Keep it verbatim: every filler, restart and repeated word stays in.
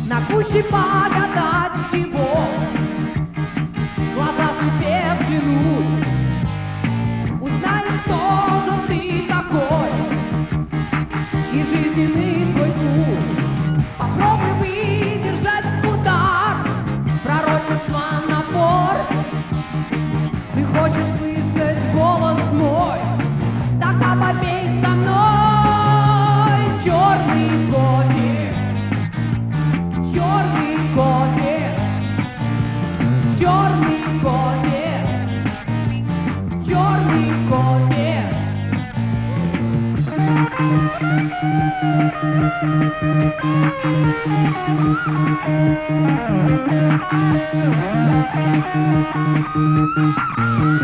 На куще погадать его, глаза себе взглянуть. Узнаешь, кто же ты такой и жизненный свой путь. Попробуй выдержать удар, пророчество напор. Ты хочешь слышать голос мой, так а попей со мной. Черный кофе, черный кофе, черный кофе, черный кофе. Thank you.